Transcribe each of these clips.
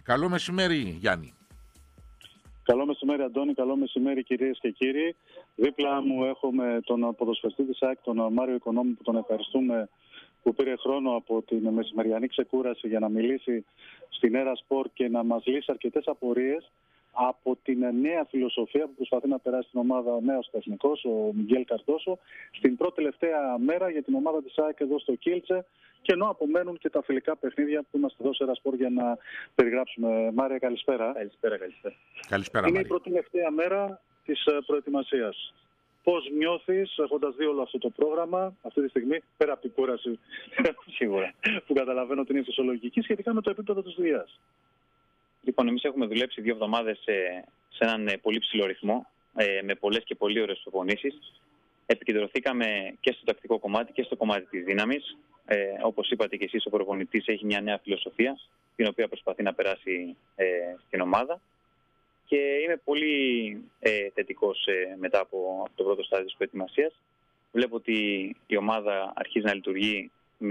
Καλό μεσημέρι, Γιάννη. Καλό μεσημέρι, Αντώνη. Καλό μεσημέρι, κυρίες και κύριοι. Δίπλα μου έχουμε τον ποδοσφαιριστή της ΑΕΚ, τον Μάριο Οικονόμου, που τον ευχαριστούμε που πήρε χρόνο από την μεσημεριανή ξεκούραση για να μιλήσει στην Έρα Σπορ και να μας λύσει αρκετές απορίες από την νέα φιλοσοφία που προσπαθεί να περάσει στην ομάδα ο νέος τεχνικός, ο Μιγγέλ Καρτόσο, στην πρώτη τελευταία μέρα για την ομάδα της ΑΕΚ εδώ στο Κίλτσε, και ενώ απομένουν και τα φιλικά παιχνίδια που είμαστε εδώ σε Έρα Σπορ για να περιγράψουμε. Μάρια, καλησπέρα. Καλησπέρα, Είναι Μάρια. η πρώτη τελευταία μέρα της προετοιμασίας. Πώς νιώθεις έχοντας δει όλο αυτό το πρόγραμμα αυτή τη στιγμή, πέρα από την κούραση σίγουρα, που καταλαβαίνω ότι είναι φυσιολογική, σχετικά με το επίπεδο της δουλειάς? Λοιπόν, εμείς έχουμε δουλέψει 2 εβδομάδες σε έναν πολύ ψηλό ρυθμό, με πολλές και πολύ ωραίες προπονήσεις. Επικεντρωθήκαμε και στο τακτικό κομμάτι και στο κομμάτι της δύναμης. Όπως είπατε και εσείς, ο προπονητής έχει μια νέα φιλοσοφία, την οποία προσπαθεί να περάσει στην ομάδα. Και είμαι πολύ θετικός μετά από το πρώτο στάδιο της προετοιμασίας. Βλέπω ότι η ομάδα αρχίζει να λειτουργεί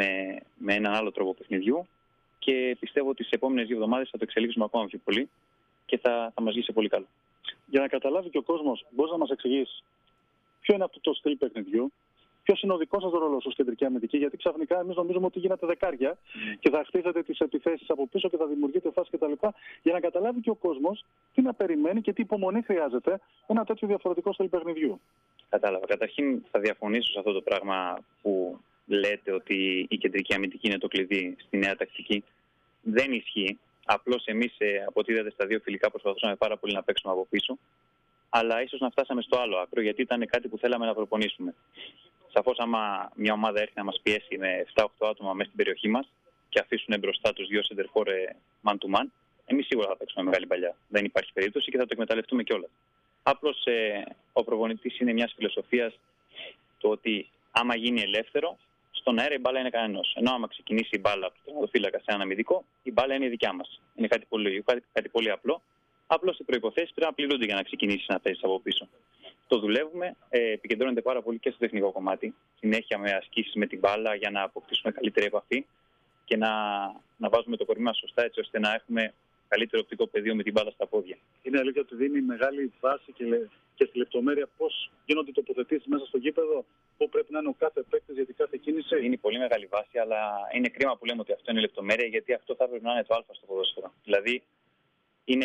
με έναν άλλο τρόπο παιχνιδιού και πιστεύω ότι στις επόμενες 2 εβδομάδες θα το εξελίξουμε ακόμα πιο πολύ και θα μας βγει σε πολύ καλό. Για να καταλάβει και ο κόσμος, μπορείς να μας εξηγήσεις ποιο είναι αυτό το στυλ παιχνιδιού, ποιος είναι ο δικός σας ρόλος ως κεντρική αμυντική? Γιατί ξαφνικά εμείς νομίζουμε ότι γίνατε δεκάρια και θα χτίζετε τις επιθέσεις από πίσω και θα δημιουργείτε φάσεις κτλ. Για να καταλάβει και ο κόσμος τι να περιμένει και τι υπομονή χρειάζεται ένα τέτοιο διαφορετικό στυλ παιχνιδιού. Κατάλαβα. Καταρχήν θα διαφωνήσω σε αυτό το πράγμα που λέτε ότι η κεντρική αμυντική είναι το κλειδί στη νέα τακτική. Δεν ισχύει. Απλώς εμείς, από ό,τι είδατε στα 2 φιλικά, προσπαθούσαμε πάρα πολύ να παίξουμε από πίσω. Αλλά ίσως να φτάσαμε στο άλλο άκρο, γιατί ήταν κάτι που θέλαμε να προπονήσουμε. Σαφώς, άμα μια ομάδα έρθει να μας πιέσει με 7-8 άτομα μέσα στην περιοχή μας και αφήσουν μπροστά τους 2 σεντερφόρ man to man, εμείς σίγουρα θα παίξουμε μεγάλη παλιά. Δεν υπάρχει περίπτωση και θα το εκμεταλλευτούμε κιόλας. Απλώς ο προπονητής είναι μιας φιλοσοφίας το ότι άμα γίνει ελεύθερο, στον αέρα η μπάλα είναι κανένας. Ενώ άμα ξεκινήσει η μπάλα από τον τερματοφύλακα σε έναν αμυντικό, η μπάλα είναι δικιά μας. Είναι κάτι πολύ λογικό, κάτι πολύ απλό. Απλώς οι προϋποθέσεις πρέπει να πληρούνται για να ξεκινήσει να παίζει από πίσω. Το δουλεύουμε, επικεντρώνεται πάρα πολύ και στο τεχνικό κομμάτι. Συνέχεια με ασκήσεις με την μπάλα για να αποκτήσουμε καλύτερη επαφή και να βάζουμε το κορμί μας σωστά, έτσι ώστε να έχουμε καλύτερο οπτικό πεδίο με την μπάλα στα πόδια. Είναι αλήθεια ότι δίνει μεγάλη βάση και στη λεπτομέρεια πώς γίνονται οι τοποθετήσεις μέσα στο γήπεδο, πού πρέπει να είναι ο κάθε παίκτης για την κάθε κίνηση? Είναι πολύ μεγάλη βάση, αλλά είναι κρίμα που λέμε ότι αυτό είναι λεπτομέρεια, γιατί αυτό θα πρέπει να είναι το α στο ποδόσφαιρο. Δηλαδή, είναι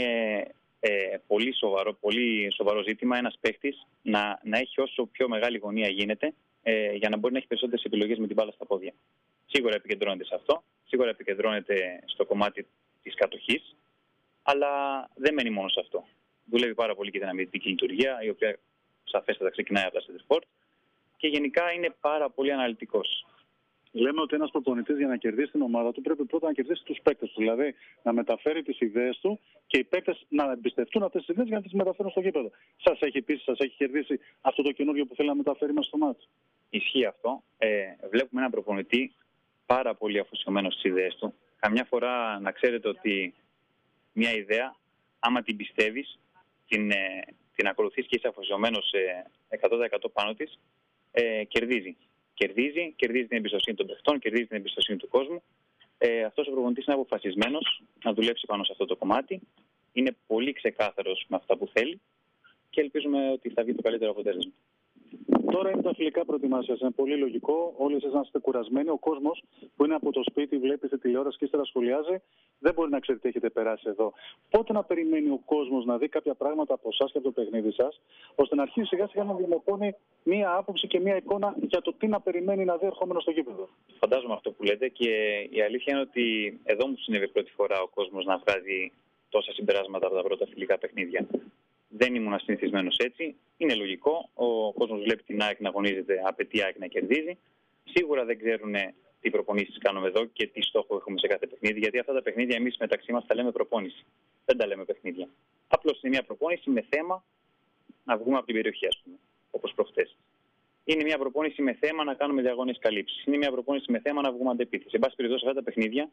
πολύ σοβαρό ζήτημα ένας παίκτης να έχει όσο πιο μεγάλη γωνία γίνεται, για να μπορεί να έχει περισσότερες επιλογές με την μπάλα στα πόδια. Σίγουρα επικεντρώνεται σε αυτό, σίγουρα επικεντρώνεται στο κομμάτι της κατοχής, αλλά δεν μένει μόνο σε αυτό. Δουλεύει πάρα πολύ και την αμυντική λειτουργία, η οποία σαφέστατα ξεκινάει από τα center forward, και γενικά είναι πάρα πολύ αναλυτικός. Λέμε ότι ένας προπονητής για να κερδίσει την ομάδα του πρέπει πρώτα να κερδίσει τους παίκτες του. Δηλαδή να μεταφέρει τις ιδέες του και οι παίκτες να εμπιστευτούν αυτές τις ιδέες για να τις μεταφέρουν στο γήπεδο. Σας έχει πείσει, σας έχει κερδίσει αυτό το καινούργιο που θέλει να μεταφέρει μέσα στο μάτι? Ισχύει αυτό. Βλέπουμε έναν προπονητή πάρα πολύ αφοσιωμένο στις ιδέες του. Καμιά φορά να ξέρετε ότι μια ιδέα, άμα την πιστεύεις, την ακολουθείς και είσαι αφοσιωμένος 100% πάνω της, κερδίζει. Κερδίζει την εμπιστοσύνη των παιχτών, κερδίζει την εμπιστοσύνη του κόσμου. Αυτός ο προπονητής είναι αποφασισμένος να δουλέψει πάνω σε αυτό το κομμάτι. Είναι πολύ ξεκάθαρος με αυτά που θέλει και ελπίζουμε ότι θα βγει το καλύτερο αποτέλεσμα. Τώρα είναι τα φιλικά προετοιμασίας. Είναι πολύ λογικό. Όλοι εσείς να είστε κουρασμένοι. Ο κόσμος που είναι από το σπίτι, βλέπει τη τηλεόραση και ύστερα σχολιάζει, δεν μπορεί να ξέρει τι έχετε περάσει εδώ. Πότε να περιμένει ο κόσμος να δει κάποια πράγματα από εσάς και από το παιχνίδι σας, ώστε να αρχίσει σιγά σιγά να διαμορφώνει μία άποψη και μία εικόνα για το τι να περιμένει να δει ερχόμενο στο γήπεδο? Φαντάζομαι αυτό που λέτε, και η αλήθεια είναι ότι εδώ μου συνέβη πρώτη φορά ο κόσμος να βγάζει τόσα συμπεράσματα από τα πρώτα φιλικά παιχνίδια. Δεν ήμουν συνηθισμένος έτσι. Είναι λογικό. Ο κόσμος βλέπει την ΑΕΚ να αγωνίζεται, απαιτεί ΑΕΚ να κερδίζει. Σίγουρα δεν ξέρουν τι προπονήσεις κάνουμε εδώ και τι στόχο έχουμε σε κάθε παιχνίδι, γιατί αυτά τα παιχνίδια εμείς μεταξύ μας τα λέμε προπόνηση. Δεν τα λέμε παιχνίδια. Απλώς είναι μια προπόνηση με θέμα να βγούμε από την περιοχή, ας πούμε, όπως προχτές. Είναι μια προπόνηση με θέμα να κάνουμε διαγώνιες καλύψεις. Είναι μια προπόνηση με θέμα να βγούμε αντεπίθεση. Σε πάση περιπτώσει, αυτά τα παιχνίδια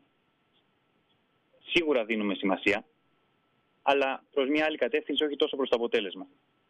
σίγουρα δίνουμε σημασία, αλλά προς μια άλλη κατεύθυνση, όχι τόσο προς το αποτέλεσμα.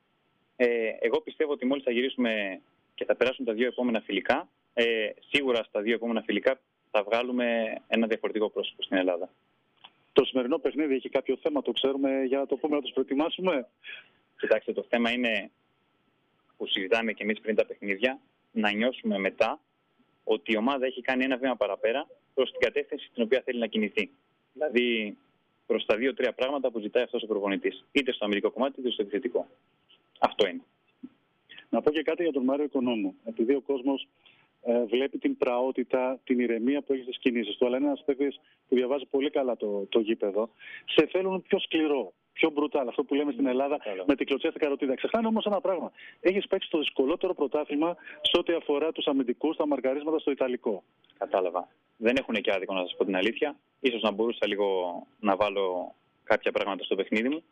Εγώ πιστεύω ότι μόλις θα γυρίσουμε και θα περάσουν τα 2 επόμενα φιλικά, σίγουρα στα 2 επόμενα φιλικά θα βγάλουμε ένα διαφορετικό πρόσωπο στην Ελλάδα. Το σημερινό παιχνίδι έχει κάποιο θέμα, το ξέρουμε, για να το πούμε, να τους προετοιμάσουμε? Κοιτάξτε, το θέμα είναι που συζητάμε και εμείς πριν τα παιχνίδια, να νιώσουμε μετά ότι η ομάδα έχει κάνει ένα βήμα παραπέρα προς την κατεύθυνση στην οποία θέλει να κινηθεί. Δηλαδή προς τα 2-3 πράγματα που ζητάει αυτός ο προπονητής. Είτε στο αμυντικό κομμάτι είτε στο επιθετικό. Αυτό είναι. Να πω και κάτι για τον Μάριο Οικονόμου. Επειδή ο κόσμος βλέπει την πραότητα, την ηρεμία που έχει στις κινήσεις του, αλλά είναι ένας παίκτης που διαβάζει πολύ καλά το γήπεδο, σε θέλουν πιο σκληρό, πιο μπρουτάλ. Αυτό που λέμε στην Ελλάδα με την κλωτσιά στην καροτίδα. Ξεχνάνε όμως ένα πράγμα. Έχεις παίξει το δυσκολότερο πρωτάθλημα σε ό,τι αφορά τους αμυντικούς, τα μαρκαρίσματα στο Ιταλικό. Κατάλαβα. Δεν έχουν και άδικο, να σας πω την αλήθεια. Ίσως να μπορούσα λίγο να βάλω κάποια πράγματα στο παιχνίδι μου.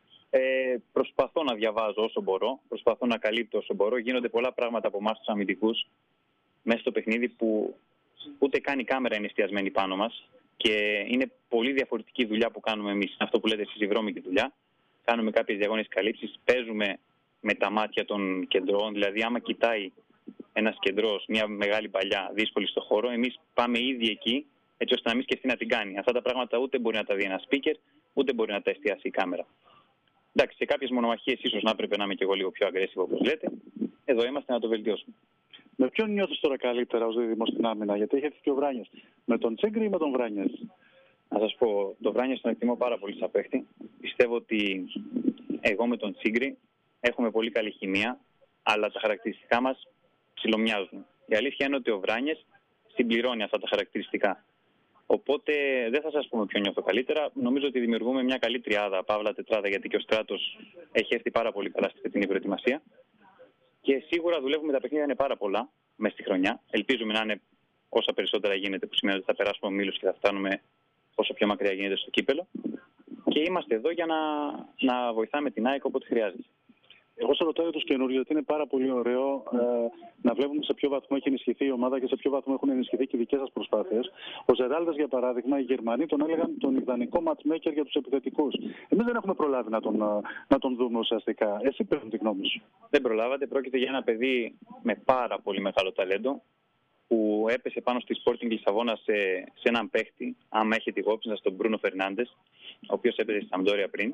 Προσπαθώ να διαβάζω όσο μπορώ, προσπαθώ να καλύπτω όσο μπορώ. Γίνονται πολλά πράγματα από εμάς τους αμυντικούς μέσα στο παιχνίδι που ούτε καν η κάμερα είναι εστιασμένη πάνω μας και είναι πολύ διαφορετική δουλειά που κάνουμε εμείς. Αυτό που λέτε εσείς, η βρώμικη δουλειά. Κάνουμε κάποιες διαγώνιες καλύψεις, παίζουμε με τα μάτια των κεντρών. Δηλαδή, άμα κοιτάει ένας κεντρός μια μεγάλη παλιά δύσκολη στο χώρο, εμείς πάμε ήδη εκεί, έτσι ώστε να μην σκεφτεί να την κάνει. Αυτά τα πράγματα ούτε μπορεί να τα δει ένα speaker, ούτε μπορεί να τα εστιάσει η κάμερα. Εντάξει, σε κάποιες μονομαχίες ίσως να πρέπει να είμαι και εγώ λίγο πιο aggressive, όπως λέτε. Εδώ είμαστε να το βελτιώσουμε. Με ποιον νιώθεις τώρα καλύτερα ως δίδυμο στην άμυνα, γιατί έχει έρθει και ο Βράνιας? Με τον Τσίγκρι ή με τον Βράνιας? Να σας πω, τον Βράνιας τον εκτιμώ πάρα πολύ σαν παίχτη. Πιστεύω ότι εγώ με τον Τσίγκρι έχουμε πολύ καλή χημεία, αλλά τα χαρακτηριστικά μας ψιλομοιάζουν. Η αλήθεια είναι ότι ο Βράνιας συμπληρώνει αυτά τα χαρακτηριστικά. Οπότε δεν θα σας πούμε ποιο νιώθω καλύτερα. Νομίζω ότι δημιουργούμε μια καλή τριάδα, παύλα τετράδα, γιατί και ο Στράτος έχει έρθει πάρα πολύ καλά στη φετινή προετοιμασία. Και σίγουρα δουλεύουμε, τα παιχνίδια είναι πάρα πολλά μέσα στη χρονιά. Ελπίζουμε να είναι όσα περισσότερα γίνεται, που σημαίνει ότι θα περάσουμε ομίλους και θα φτάνουμε όσο πιο μακριά γίνεται στο κύπελο. Και είμαστε εδώ για να βοηθάμε την ΑΕΚ όποτε χρειάζεται. Εγώ σε ρωτάω για τους καινούριους, γιατί είναι πάρα πολύ ωραίο να βλέπουμε σε ποιο βαθμό έχει ενισχυθεί η ομάδα και σε ποιο βαθμό έχουν ενισχυθεί και οι δικές σας προσπάθειες. Ο Ζεράλδας, για παράδειγμα, οι Γερμανοί τον έλεγαν τον ιδανικό matchmaker για τους επιθετικούς. Εμείς δεν έχουμε προλάβει να τον δούμε ουσιαστικά. Εσύ παίρνει τη γνώμη σου? Δεν προλάβατε. Πρόκειται για ένα παιδί με πάρα πολύ μεγάλο ταλέντο, που έπεσε πάνω στη Sporting Λισαβόνα σε έναν παίχτη, άμα έχετε υπόψη στον Μπρούνο Φερνάντες, ο οποίος έπαιζε στη Σαμπντόρια πριν,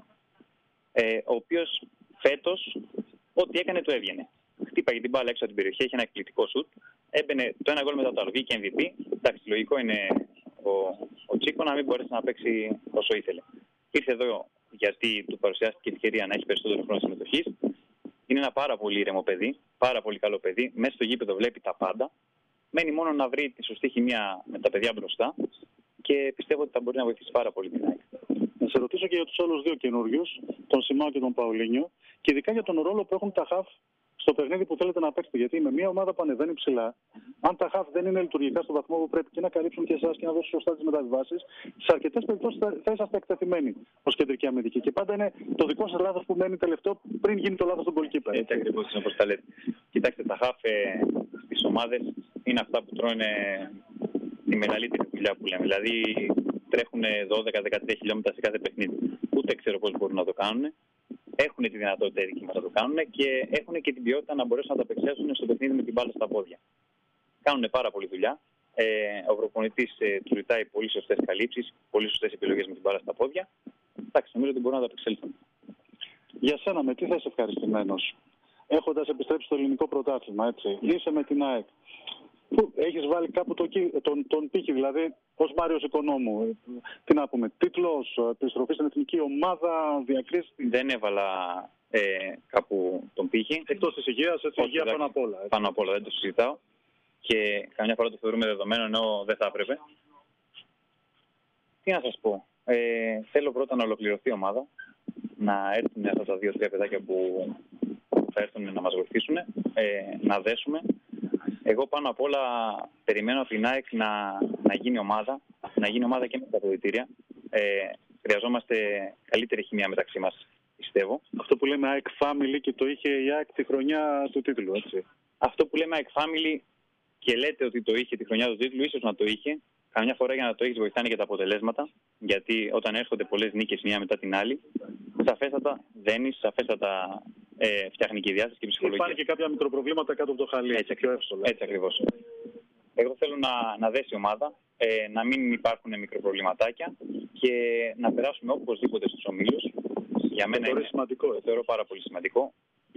ο οποίος φέτος ό,τι έκανε του έβγαινε. Χτύπαγε την μπάλα έξω από την περιοχή, είχε ένα εκπληκτικό σουτ, έμπαινε το ένα γκολ μετά το άλλο, βγήκε MVP. Εντάξει, λογικό είναι ο Τσίκο να μην μπορέσει να παίξει όσο ήθελε. Ήρθε εδώ γιατί του παρουσιάστηκε η ευκαιρία να έχει περισσότερο χρόνο συμμετοχής. Είναι ένα πάρα πολύ ήρεμο παιδί, πάρα πολύ καλό παιδί. Μέσα στο γήπεδο βλέπει τα πάντα. Μένει μόνο να βρει τη σωστή χημεία με τα παιδιά μπροστά και πιστεύω ότι θα μπορεί να βοηθήσει πάρα πολύ την ΑΕΚ. Να σε ρωτήσω και για τους άλλους δύο καινούριους, τον Σιμάο και τον Παουλίνιο, και ειδικά για τον ρόλο που έχουν τα χαφ στο παιχνίδι που θέλετε να παίξετε. Γιατί με μια ομάδα που ανεβαίνει ψηλά, αν τα χαφ δεν είναι λειτουργικά στο βαθμό που πρέπει και να καλύψουν και εσάς και να δώσουν σωστά τις μεταβιβάσεις, σε αρκετές περιπτώσεις θα είσαστε εκτεθειμένοι ως κεντρική αμυντική. Και πάντα είναι το δικό σας λάθος που μένει τελευταίο πριν γίνει το λάθος των goalkeeper. Έτσι ακριβώς είναι όπως τα λέτε. Κοιτάξτε, τα χαφ στις ομάδες είναι αυτά που τρώνε τη μεγαλύτερη δουλειά που λέμε. Δηλαδή τρέχουν 12-13 χιλιόμετρα σε κάθε παιχνίδι. Ούτε ξέρω πώς μπορούν να το κάνουν. Έχουν τη δυνατότητα οι δικοί μας να το κάνουν και έχουν και την ποιότητα να μπορέσουν να τα απεξέλθουν στο παιχνίδι με την μπάλα στα πόδια. Κάνουν πάρα πολύ δουλειά. Ο προπονητής του ζητάει πολύ σωστές καλύψεις, πολύ σωστές επιλογές με την μπάλα στα πόδια. Εντάξει, νομίζω ότι μπορούν να τα απεξέλθουν. Για σένα, με τι θα είσαι ευχαριστημένος, έχοντας επιστρέψει στο ελληνικό πρωτάθλημα, έτσι? Είσαι με την ΑΕΚ. Πού έχεις βάλει κάπου τον πύχη, δηλαδή, ως Μάριος Οικονόμου? Τι να πούμε, τίτλος, επιστροφή στην εθνική ομάδα, διακρίσεις? Δεν έβαλα κάπου τον πύχη. Εκτός της υγείας, έτσι, υγεία πάνω απ' όλα. Έτσι. Πάνω απ' όλα, δεν το συζητάω. Και καμιά φορά το θεωρούμε δεδομένο, ενώ δεν θα έπρεπε. Τι να σας πω. Θέλω πρώτα να ολοκληρωθεί η ομάδα, να έρθουν αυτά τα 2-3 παιδάκια που θα έρθουν να μας βοηθήσουν, να δέσουμε. Εγώ πάνω απ' όλα περιμένω από την ΑΕΚ να γίνει ομάδα, και με τα αποδυτήρια. Χρειαζόμαστε καλύτερη χημεία μεταξύ μας, πιστεύω. Αυτό που λέμε ΑΕΚ Family, και το είχε η ΑΕΚ τη χρονιά του τίτλου, έτσι. Αυτό που λέμε ΑΕΚ Family και λέτε ότι το είχε τη χρονιά του τίτλου, ίσως να το είχε. Καμιά φορά για να το έχεις βοηθάνε και τα αποτελέσματα, γιατί όταν έρχονται πολλές νίκες μία μετά την άλλη, σαφέστατα δένεις, σαφέστατα φτιάχνει και η διάσταση και η ψυχολογία. Υπάρχει και κάποια μικροπροβλήματα κάτω από το χαλί. Έτσι ακριβώς. Εγώ θέλω να δέσει η ομάδα, να μην υπάρχουν μικροπροβληματάκια και να περάσουμε οπωσδήποτε στους ομίλους. Για μένα είναι σημαντικό. Το θεωρώ πάρα πολύ σημαντικό.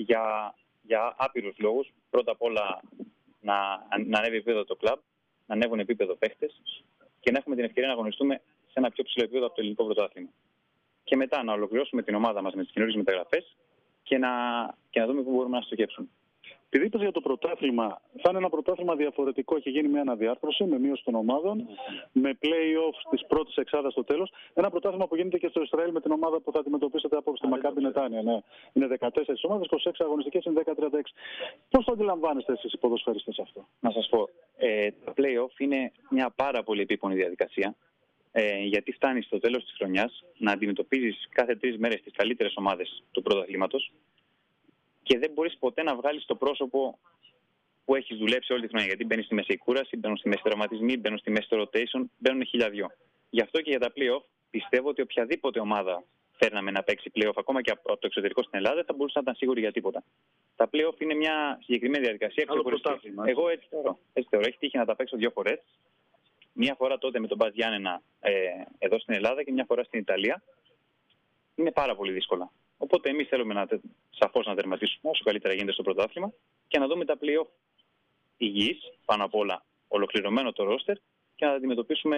Για άπειρους λόγους. Πρώτα απ' όλα να ανέβει επίπεδο το κλαμπ, να ανέβουν επίπεδο παίχτες και να έχουμε την ευκαιρία να αγωνιστούμε σε ένα πιο ψηλό επίπεδο από το ελληνικό πρωτάθλημα. Και μετά να ολοκληρώσουμε την ομάδα μας με τις καινούργιες μεταγραφές και να δούμε πού μπορούμε να στοχεύσουμε. Επειδή είπες για το πρωτάθλημα, θα είναι ένα πρωτάθλημα διαφορετικό. Έχει γίνει μια αναδιάρθρωση με μείωση των ομάδων, με play-off της πρώτης εξάδας στο τέλος. Ένα πρωτάθλημα που γίνεται και στο Ισραήλ με την ομάδα που θα αντιμετωπίσετε απόψε, τη Μακάμπι Νετάνια. Ναι. Είναι 14 ομάδες, 26 αγωνιστικές, είναι 10-36. Πώς το αντιλαμβάνεστε εσείς οι ποδοσφαιριστές αυτό? Να σας πω, το play-off είναι μια πάρα πολύ επίπονη διαδικασία. Γιατί φτάνει στο τέλος της χρονιάς να αντιμετωπίζεις κάθε 3 μέρες τις καλύτερες ομάδες του πρωταθλήματος και δεν μπορείς ποτέ να βγάλεις το πρόσωπο που έχεις δουλέψει όλη τη χρονιά. Γιατί μπαίνεις στη μέση κούραση, μπαίνουν στη μέση τραυματισμοί, μπαίνουν στη μέση το rotation, μπαίνουν 1002. Γι' αυτό και για τα play-off πιστεύω ότι οποιαδήποτε ομάδα φέρναμε να παίξει play-off, ακόμα και από το εξωτερικό στην Ελλάδα, θα μπορούσε να ήταν σίγουρη για τίποτα. Τα play-off είναι μια συγκεκριμένη διαδικασία ξεχωριστή. Εγώ έτσι θεωρώ. Έχει τύχει να τα παίξω 2 φορές. Μία φορά τότε με τον Μπας Γιάννενα εδώ στην Ελλάδα και μια φορά στην Ιταλία. Είναι πάρα πολύ δύσκολα. Οπότε εμείς θέλουμε σαφώς να τερματίσουμε όσο καλύτερα γίνεται στο πρωτάθλημα και να δούμε τα play-off υγιείς, πάνω απ' όλα ολοκληρωμένο το ρόστερ και να τα αντιμετωπίσουμε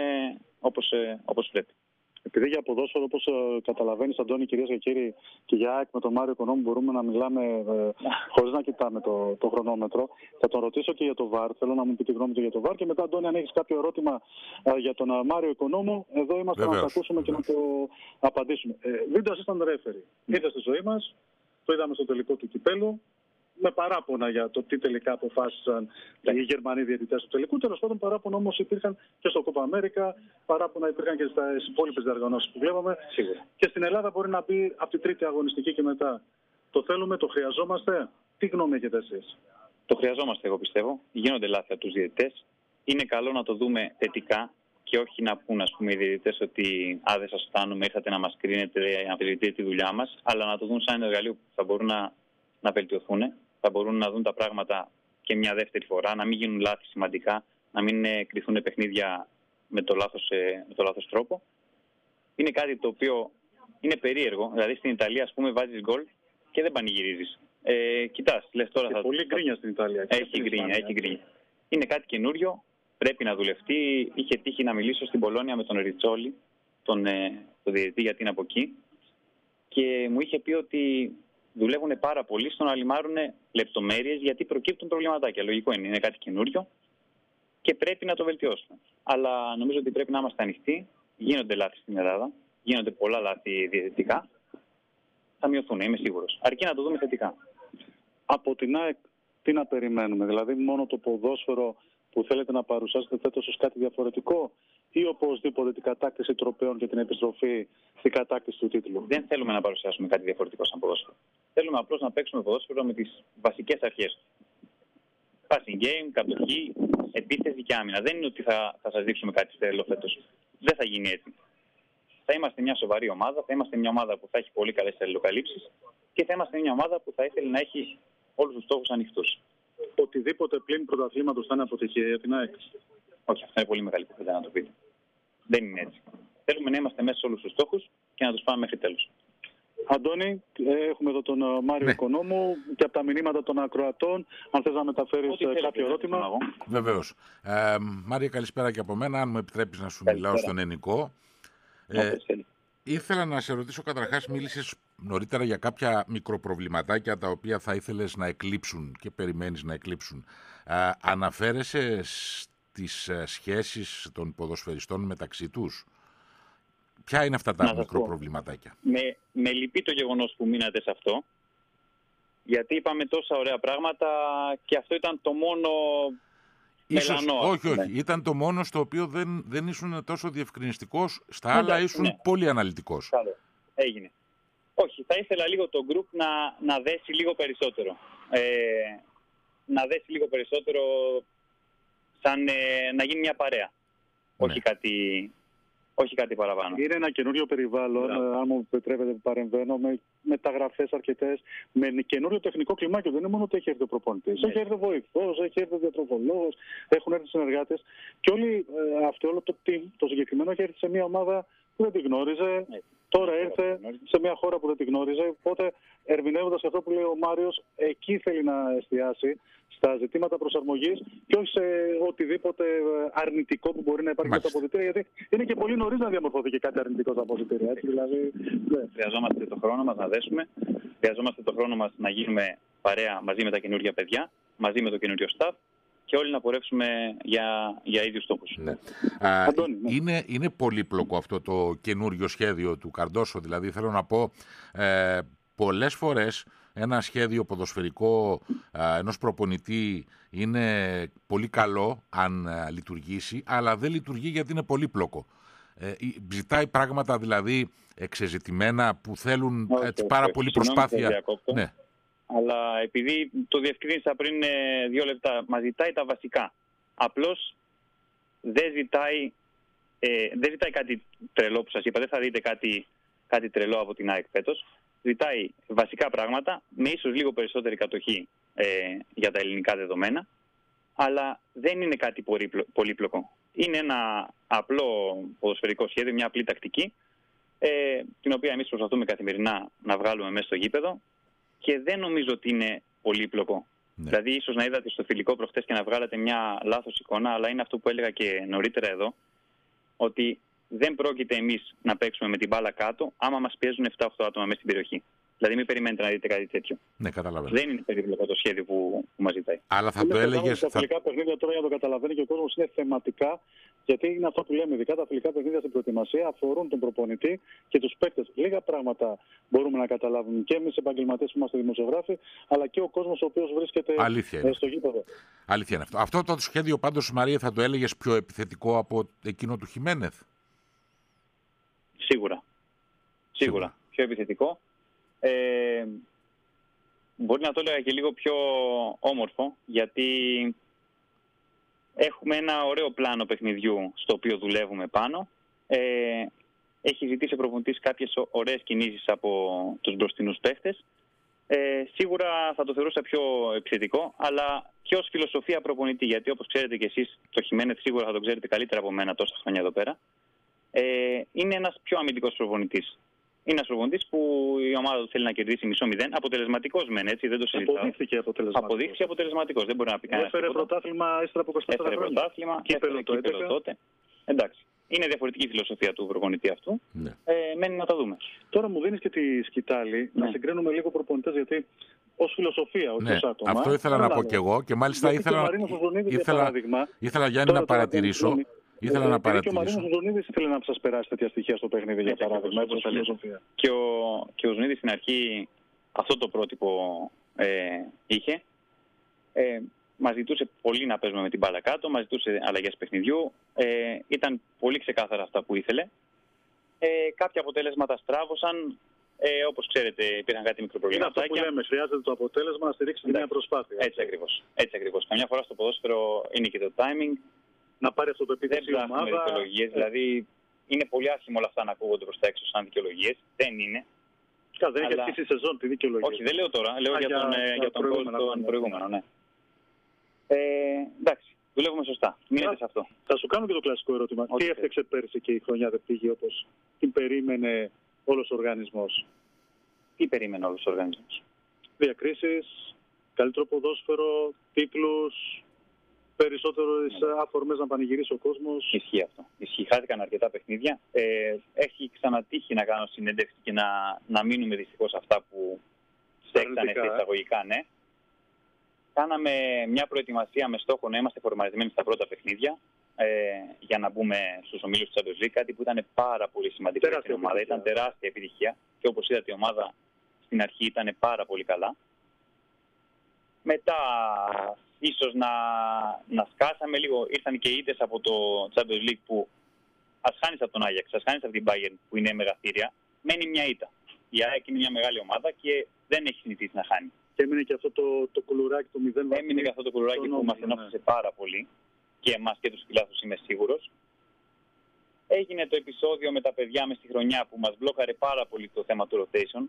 όπως πρέπει. Επειδή για ποδόσφαιρο, όπως καταλαβαίνεις, Αντώνη, κυρίες και κύριοι, και για ΑΕΚ με τον Μάριο Οικονόμου μπορούμε να μιλάμε χωρίς να κοιτάμε το χρονόμετρο. Θα τον ρωτήσω και για το ΒΑΡ. Θέλω να μου πει τη γνώμη του για το ΒΑΡ. Και μετά, Αντώνη, αν έχεις κάποιο ερώτημα για τον Μάριο Οικονόμου, εδώ είμαστε. Βεβαίως. Να το ακούσουμε και να το απαντήσουμε. Video assistant referee. Ήρθε στη ζωή μας, το είδαμε στο τελικό του κυπέλου. Με παράπονα για το τι τελικά αποφάσισαν οι Γερμανοί διαιτητές του τελικού. Τέλος πάντων, παράπονα όμως υπήρχαν και στο Κόπα Αμέρικα, παράπονα υπήρχαν και στις υπόλοιπες διοργανώσεις που βλέπαμε. Σίγουρα. Και στην Ελλάδα μπορεί να μπει από την τρίτη αγωνιστική και μετά. Το θέλουμε, το χρειαζόμαστε. Τι γνώμη έχετε εσείς? Το χρειαζόμαστε, εγώ πιστεύω. Γίνονται λάθη από τους διαιτητές. Είναι καλό να το δούμε θετικά και όχι να πούν, ας πούμε, οι διαιτητές ότι δεν σας φτάνουμε, ήρθατε να μας κρίνετε, αμφισβητείτε τη δουλειά μας, αλλά να το δουν σαν ένα εργαλείο που θα μπορούν να βελτιωθούν. Θα μπορούν να δουν τα πράγματα και μια δεύτερη φορά, να μην γίνουν λάθη σημαντικά, να μην κρυθούν παιχνίδια με το λάθος τρόπο. Είναι κάτι το οποίο είναι περίεργο. Δηλαδή στην Ιταλία, ας πούμε, βάζεις γκολ και δεν πανηγυρίζεις. Κοιτάς, λες τώρα θα... Πολύ γκρίνια στην Ιταλία. Έχει γκρίνια. Είναι κάτι καινούριο, πρέπει να δουλευτεί. Είχε τύχει να μιλήσω στην Πολόνια με τον Ριτσόλι, τον διαιτητή, γιατί είναι από εκεί. Και μου είχε πει ότι δουλεύουν πάρα πολύ στο να λιμάρουν λεπτομέρειες, γιατί προκύπτουν προβληματάκια. Λογικό είναι κάτι καινούριο και πρέπει να το βελτιώσουμε. Αλλά νομίζω ότι πρέπει να είμαστε ανοιχτοί. Γίνονται λάθη στην Ελλάδα, γίνονται πολλά λάθη διαιτητικά. Θα μειωθούν, είμαι σίγουρος. Αρκεί να το δούμε θετικά. Από την ΑΕΚ τι να περιμένουμε? Δηλαδή μόνο το ποδόσφαιρο που θέλετε να παρουσιάσετε φέτος ως κάτι διαφορετικό, ή οπωσδήποτε την κατάκτηση τροπαίων και την επιστροφή στην κατάκτηση του τίτλου? Δεν θέλουμε να παρουσιάσουμε κάτι διαφορετικό σαν ποδόσφαιρο. Θέλουμε απλώς να παίξουμε ποδόσφαιρο με τις βασικές αρχές. Passing game, κατοχή, επίθεση και άμυνα. Δεν είναι ότι θα σας δείξουμε κάτι στέλνο φέτος. Δεν θα γίνει έτσι. Θα είμαστε μια σοβαρή ομάδα, θα είμαστε μια ομάδα που θα έχει πολύ καλές αλληλοκαλύψεις και θα είμαστε μια ομάδα που θα ήθελε να έχει όλους τους στόχους ανοιχτούς. Οτιδήποτε πλην πρωταθλήματος θα είναι αποτυχία για την ΑΕΚ? Όχι, αυτό είναι πολύ μεγάλη κουβέντα να το πείτε. Δεν είναι έτσι. Θέλουμε να είμαστε μέσα σε όλους τους στόχους και να τους πάμε μέχρι τέλους. Αντώνη, έχουμε εδώ τον Μάριο Οικονόμου και από τα μηνύματα των ακροατών. Αν θες να μεταφέρεις κάποιο ερώτημα. Βεβαίως. Μάριο, καλησπέρα και από μένα. Αν μου επιτρέπεις να σου μιλάω στον ελληνικό. Ήθελα να σε ρωτήσω, καταρχάς, μίλησες νωρίτερα για κάποια μικροπροβληματάκια τα οποία θα ήθελες να εκλείψουν και περιμένεις να εκλείψουν. Αναφέρεσαι στις σχέσεις των ποδοσφαιριστών μεταξύ τους? Ποια είναι αυτά τα μικροπροβληματάκια? Με λυπεί το γεγονός που μείνατε σε αυτό, γιατί είπαμε τόσα ωραία πράγματα και αυτό ήταν το μόνο μελανό. Όχι. Ήταν το μόνο στο οποίο δεν ήσουν τόσο διευκρινιστικός, στα άλλα ήσουν πολύ αναλυτικός. Έγινε. Όχι, θα ήθελα λίγο το group να δέσει λίγο περισσότερο. Να δέσει λίγο περισσότερο σαν να γίνει μια παρέα. Ναι. Όχι κάτι παραπάνω. Είναι ένα καινούριο περιβάλλον, αν μου επιτρέπετε, παρεμβαίνω, με μεταγραφές αρκετές, με καινούριο τεχνικό κλιμάκιο. Δεν είναι μόνο ότι έχει έρθει ο προπονητής. Έχει έρθει ο βοηθός, έχει έρθει ο διατροφολόγος, έχουν έρθει συνεργάτες. Και όλοι όλο το team, το συγκεκριμένο, έχει έρθει σε μια ομάδα που που δεν τη γνώριζε. Τώρα ήρθε σε μια χώρα που δεν τη γνώριζε. Οπότε, ερμηνεύοντας αυτό που λέει ο Μάριος, εκεί θέλει να εστιάσει στα ζητήματα προσαρμογής και όχι σε οτιδήποτε αρνητικό που μπορεί να υπάρχει με τα αποδυτήρια. Γιατί είναι και πολύ νωρίς να διαμορφωθεί και κάτι αρνητικό στα αποδυτήρια. Έτσι, δηλαδή, ναι. Χρειαζόμαστε το χρόνο μας να δέσουμε. Χρειαζόμαστε το χρόνο μας να γίνουμε παρέα μαζί με τα καινούργια παιδιά, μαζί με το καινούριο staff και όλοι να πορεύσουμε για ίδιους στόχους. Ναι. Αντώνη, ναι. Είναι πολύπλοκο αυτό το καινούριο σχέδιο του Καρντόσο. Δηλαδή, θέλω να πω, πολλές φορές ένα σχέδιο ποδοσφαιρικό ενός προπονητή είναι πολύ καλό αν λειτουργήσει, αλλά δεν λειτουργεί γιατί είναι πολύπλοκο. Ζητάει πράγματα δηλαδή εξεζητημένα που θέλουν πάρα πολύ προσπάθεια. Ναι. Αλλά επειδή το διευκρίνησα πριν 2 λεπτά, μας ζητάει τα βασικά. Απλώς δεν ζητάει κάτι τρελό που σας είπα. Δεν θα δείτε κάτι τρελό από την ΑΕΚ φέτος. Ζητάει βασικά πράγματα, με ίσως λίγο περισσότερη κατοχή για τα ελληνικά δεδομένα, αλλά δεν είναι κάτι πολύπλοκο. Είναι ένα απλό ποδοσφαιρικό σχέδιο, μια απλή τακτική, την οποία εμείς προσπαθούμε καθημερινά να βγάλουμε μέσα στο γήπεδο και δεν νομίζω ότι είναι πολύπλοκο. Ναι. Δηλαδή, ίσως να είδατε στο φιλικό προχτές και να βγάλατε μια λάθος εικόνα, αλλά είναι αυτό που έλεγα και νωρίτερα εδώ, ότι δεν πρόκειται εμείς να παίξουμε με την μπάλα κάτω άμα μας πιέζουν 7-8 άτομα μέσα στην περιοχή. Δηλαδή, μην περιμένετε να δείτε κάτι τέτοιο. Ναι, καταλαβαίνω. Δεν είναι περίπλοκο το σχέδιο που μας ζητάει. Αλλά θα το έλεγες. Τα φιλικά παιχνίδια τώρα, για να το καταλαβαίνει και ο κόσμος, είναι θεματικά, γιατί είναι αυτό που λέμε. Ειδικά τα φιλικά παιχνίδια στην προετοιμασία αφορούν τον προπονητή και τους παίκτες. Λίγα πράγματα μπορούμε να καταλάβουμε και εμείς επαγγελματίες που είμαστε δημοσιογράφοι, αλλά και ο κόσμος ο οποίος βρίσκεται στο γήπεδο. Αλήθεια είναι αυτό. Αυτό το σχέδιο πάντως, Μαρία, θα το έλεγες πιο επιθετικό από εκείνο του Χιμένεθ. Σίγουρα. Πιο επιθετικό. Μπορεί να το έλεγα και λίγο πιο όμορφο, γιατί έχουμε ένα ωραίο πλάνο παιχνιδιού στο οποίο δουλεύουμε πάνω. Έχει ζητήσει ο προπονητής κάποιες ωραίες κινήσεις από τους μπροστινούς παίχτες. Σίγουρα θα το θεωρούσα πιο επιθετικό, αλλά και ως φιλοσοφία προπονητή, γιατί όπως ξέρετε και εσείς, το Χιμένεθ σίγουρα θα το ξέρετε καλύτερα από μένα τόσα χρόνια εδώ πέρα, είναι ένας πιο αμυντικός προπονητής. Είναι ένας προπονητής που η ομάδα του θέλει να κερδίσει 0-0. Αποτελεσματικός μεν, έτσι, δεν το συζητάω. Αποδείχθηκε αποτελεσματικός. Δεν μπορεί να πει κανένας. Έφερε πρωτάθλημα ύστερα από 24 χρόνια. Έφερε πρωτάθλημα, κύπελλο τότε. Εντάξει. Είναι διαφορετική η φιλοσοφία του προπονητή αυτού. Ναι. Μένει να τα δούμε. Τώρα μου δίνεις και τη σκητάλη να συγκρίνουμε λίγο προπονητές, γιατί ως φιλοσοφία, όχι ως άτομα. Αυτό ήθελα να πω κι εγώ και μάλιστα ήθελα Γιάννη να παρατηρήσω. Ήθελα να παρατηρήσω. Και ο Μαρίνος Ζωνίδης ήθελε να σας περάσει τέτοια στοιχεία στο παιχνίδι, για παράδειγμα. Και ο Ζωνίδης στην αρχή αυτό το πρότυπο είχε. Μας ζητούσε πολύ να παίζουμε με την μπάλα κάτω, μας ζητούσε αλλαγές παιχνιδιού. Ήταν πολύ ξεκάθαρα αυτά που ήθελε. Κάποια αποτέλεσματα στράβωσαν. Όπως ξέρετε, υπήρχαν κάτι μικροπροβληματάκια. Είναι αυτό που λέμε, χρειάζεται το αποτέλεσμα να στηρίξει μια προσπάθεια. Έτσι ακριβώς. Καμιά φορά στο ποδόσφαιρο είναι και το timing. Να πάρει αυτοπεποίθηση η ομάδα. Δεν δικαιολογίες, δηλαδή είναι πολύ άσχημο όλα αυτά να ακούγονται προς τα έξω σαν δικαιολογίες. Δεν είναι. Δεν έχει αρχίσει η σεζόν τη δικαιολογία. Όχι, δεν λέω τώρα. Λέω για τον προηγούμενο. Ναι. Εντάξει, δουλεύουμε σωστά. Μείνετε σε αυτό. Θα σου κάνω και το κλασικό ερώτημα. Τι έφτιαξε πέρσι και η χρονιά δεν πήγε όπως την περίμενε όλος ο οργανισμός? Τι περίμενε όλος ο οργανισμός? Διακρίσεις, καλύτερο ποδόσφαιρο, τίτλους, περισσότερες αφορμές να πανηγυρίσει ο κόσμος. Ισχύει αυτό. Χάθηκαν αρκετά παιχνίδια. Έχει ξανατύχει να κάνω συνέντευξη και να μείνουμε δυστυχώς αυτά που στέκτανε σε εισαγωγικά, ναι. Κάναμε μια προετοιμασία με στόχο να είμαστε φορμαρισμένοι στα πρώτα παιχνίδια για να μπούμε στους ομίλους του Champions League, κάτι που ήταν πάρα πολύ σημαντικό για την ομάδα. Ήταν τεράστια επιτυχία και όπως είδατε η ομάδα στην αρχή ήταν πάρα πολύ καλά. Μετά ίσως να σκάσαμε λίγο, ήρθαν και ήττες από το Champions League που ας χάνεις από τον Άγιαξ, ας χάνεις από την Bayern που είναι μεγαθύρια, μένει μια ήττα. Η ΑΕΚ είναι μια μεγάλη ομάδα και δεν έχει συνηθίσει να χάνει. Και έμεινε και αυτό το κουλουράκι του 0. Έμεινε και αυτό το κουλουράκι που μας ενόχλησε πάρα πολύ και εμάς και τους φιλάθλους, είμαι σίγουρος. Έγινε το επεισόδιο με τα παιδιά μες στη χρονιά που μας μπλόκαρε πάρα πολύ το θέμα του rotation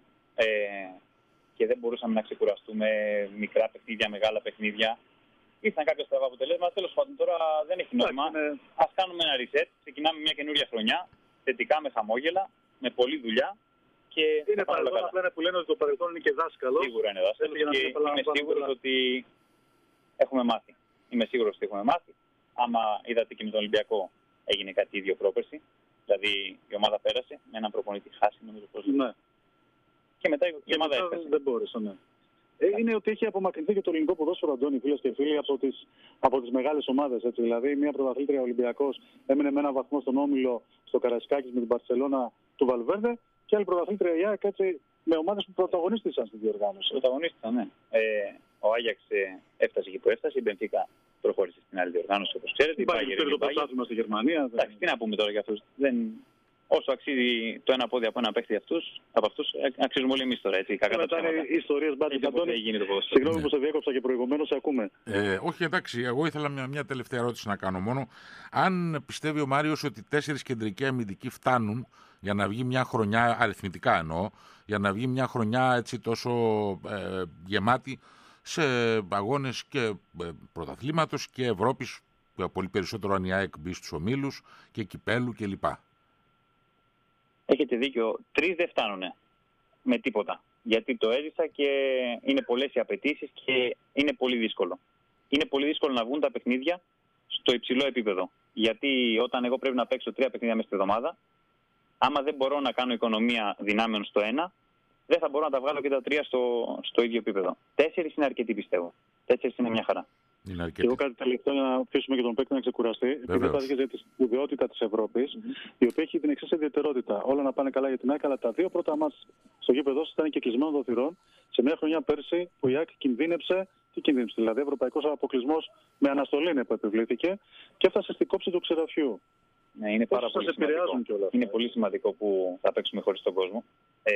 και δεν μπορούσαμε να ξεκουραστούμε, μικρά παιχνίδια, μεγάλα παιχνίδια. Ήρθαν κάποια στραβά αποτελέσματα. Τέλος πάντων, τώρα δεν έχει νόημα. Ας κάνουμε ένα reset. Ξεκινάμε μια καινούρια χρονιά. θετικά, με χαμόγελα, με πολλή δουλειά. Και είναι παρελθόν, απλά που λένε ότι το παρελθόν είναι και δάσκαλο. Σίγουρα είναι δάσκαλο και είμαι σίγουρος ότι έχουμε μάθει. Είμαι σίγουρος ότι έχουμε μάθει. Άμα είδατε και με τον Ολυμπιακό έγινε κάτι ίδιο πρόπερση. Δηλαδή η ομάδα πέρασε με έναν προπονητή χάσει, νομίζω πως. Ναι. Και μετά η ομάδα έφτασε. Δεν μπόρεσε, ναι. Είναι ότι έχει απομακρυνθεί και το ελληνικό ποδόσφαιρο, Αντώνη, φίλες και φίλοι, από τις μεγάλες ομάδες. Δηλαδή, μια πρωταθλήτρια Ολυμπιακός έμεινε με ένα βαθμό στον όμιλο στο Καραϊσκάκης με την Μπαρσελόνα του Βαλβέρντε και άλλη πρωταθλήτρια η ΑΕΚ, έτσι, με ομάδες που πρωταγωνίστησαν στη διοργάνωση. Πρωταγωνίστησαν, ναι. Ο Άγιαξ έφτασε εκεί που έφτασε, η Μπενφίκα προχώρησε στην άλλη διοργάνωση, όπως ξέρετε. Υπάρχει το πρωτάθλημα στη Γερμανία. Εντάξει, τι να πούμε τώρα για αυτούς. Όσο αξίζει το ένα πόδι από ένα παίχτη από αυτούς, αξίζουμε όλοι εμείς τώρα. Έτσι, μετά είναι ιστορίες μπάτζετ. Συγγνώμη που σε διέκοψα και προηγουμένως, ακούμε. Όχι, εντάξει, εγώ ήθελα μια τελευταία ερώτηση να κάνω μόνο. Αν πιστεύει ο Μάριος ότι 4 κεντρικοί αμυντικοί φτάνουν για να βγει μια χρονιά, αριθμητικά εννοώ, για να βγει μια χρονιά έτσι τόσο γεμάτη σε αγώνες και πρωταθλήματος και Ευρώπης, πολύ περισσότερο αν η ΑΕΚ μπει στους ομίλους και κυπέλου κλπ. Έχετε δίκιο. 3 δεν φτάνουνε με τίποτα. Γιατί το έζησα και είναι πολλές οι απαιτήσεις και είναι πολύ δύσκολο. Είναι πολύ δύσκολο να βγουν τα παιχνίδια στο υψηλό επίπεδο. Γιατί όταν εγώ πρέπει να παίξω 3 παιχνίδια μέσα στη εβδομάδα, άμα δεν μπορώ να κάνω οικονομία δυνάμεων στο 1, δεν θα μπορώ να τα βγάλω και τα 3 στο ίδιο επίπεδο. 4 είναι αρκετοί, πιστεύω. 4 είναι μια χαρά. Και εγώ κάτι τελευταίο να αφήσουμε και τον παίκτη να ξεκουραστεί. Επειδή θα για τη σπουδαιότητα της Ευρώπης, η οποία έχει την εξής ιδιαιτερότητα. Όλα να πάνε καλά για την ΑΕΚ, αλλά τα 2 πρώτα μάτς στο γήπεδο ήταν και κλεισμένο των θυρών σε μια χρονιά πέρσι που η ΑΕΚ κινδύνεψε. Τι κινδύνεψε, δηλαδή ευρωπαϊκός αποκλεισμός με αναστολή που επιβλήθηκε και έφτασε στην κόψη του ξεραφιού. Ναι, είναι πάρα πολύ σημαντικό. Είναι πολύ σημαντικό που θα παίξουμε χωρίς τον κόσμο.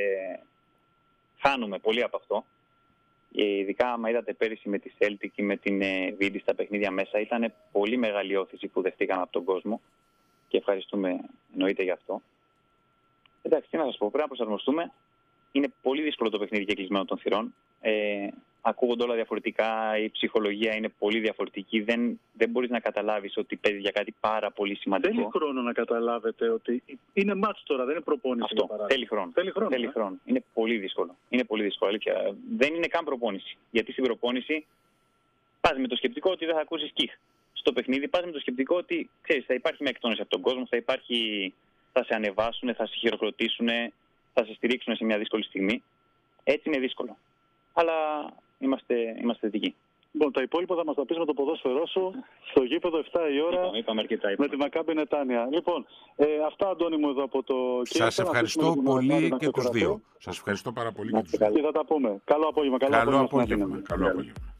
Χάνουμε πολύ από αυτό. Ειδικά, άμα είδατε πέρυσι με τη Celtic και με την Βίντι στα παιχνίδια μέσα, ήταν πολύ μεγάλη όθηση που δεχτήκαμε από τον κόσμο και ευχαριστούμε εννοείται γι' αυτό. Εντάξει, τι να σας πω, πρέπει να προσαρμοστούμε. Είναι πολύ δύσκολο το παιχνίδι και κλεισμένο των θυρών. Ακούγονται όλα διαφορετικά, η ψυχολογία είναι πολύ διαφορετική. Δεν μπορείς να καταλάβεις ότι παίζει για κάτι πάρα πολύ σημαντικό. Θέλει χρόνο να καταλάβετε ότι είναι μάτς τώρα, δεν είναι προπόνηση. Αυτό, θέλει χρόνο. Είναι πολύ δύσκολο. Είναι πολύ δύσκολο, αλήθεια. Δεν είναι καν προπόνηση. Γιατί στην προπόνηση πας με το σκεπτικό ότι δεν θα ακούσεις κιχ. Στο παιχνίδι πας με το σκεπτικό ότι ξέρεις, θα υπάρχει μια εκτόνωση από τον κόσμο, θα σε ανεβάσουν, θα σε χειροκροτήσουν, θα σε στηρίξουν σε μια δύσκολη στιγμή. Έτσι είναι δύσκολο. Αλλά είμαστε θετικοί. Λοιπόν, τα υπόλοιπα θα μας τα πεις με το ποδόσφαιρό σου στο γήπεδο 7 η ώρα με τη Μακάμπι Νετάνια. Λοιπόν, αυτά, Αντώνη μου, εδώ από το... Σας ευχαριστώ πολύ και τους δύο. Σας ευχαριστώ πάρα πολύ και τους δύο. Και θα τα πούμε. Καλό απόγευμα. Καλό απόγευμα.